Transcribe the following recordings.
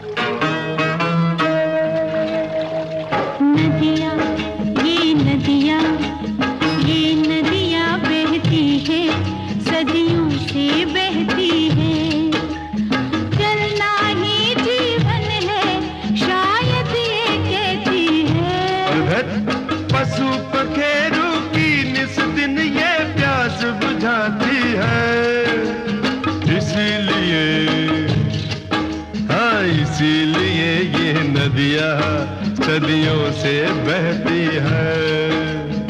नदियाँ, ये नदियाँ बहती है, सदियों से बहती है। चलना ही जीवन है, शायद ये कहती है। पशु पखेरू की निस दिन ये प्यास बुझाती है। इसीलिए, हाँ इसीलिए ये नदियाँ सदियों से बहती है।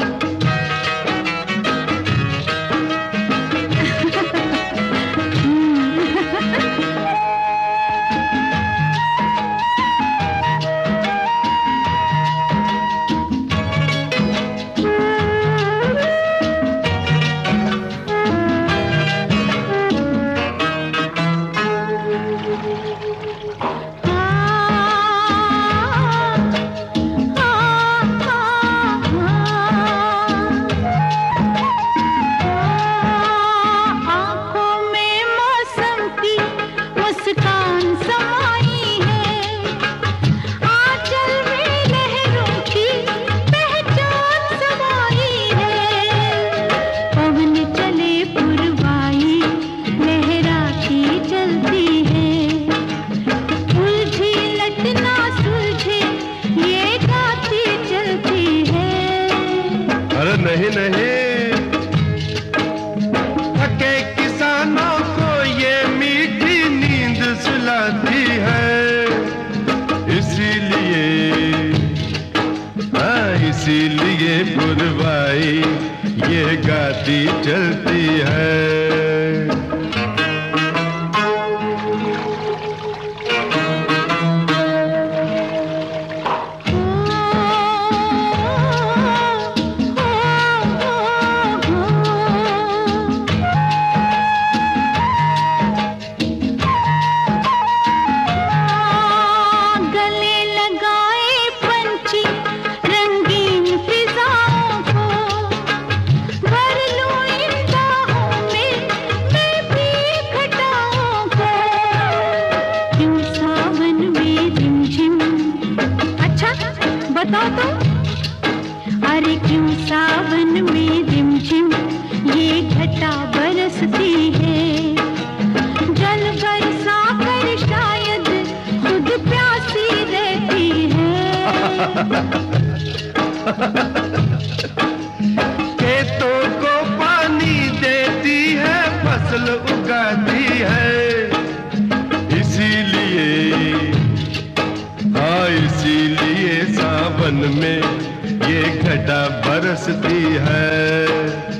नहीं नहीं, थके किसानों को ये मीठी नींद सुलाती है। इसीलिए, हाँ इसीलिए पुरवाई ये गाती चलती है। बता तो, अरे क्यों सावन में रिमझिम ये घटा बरसती है। जल बरसा कर शायद खुद प्यासी रहती है। खेतों को पानी देती है, फसल उगाती है। इसीलिए, हाँ इसीलिए सावन में ये घटा बरसती है।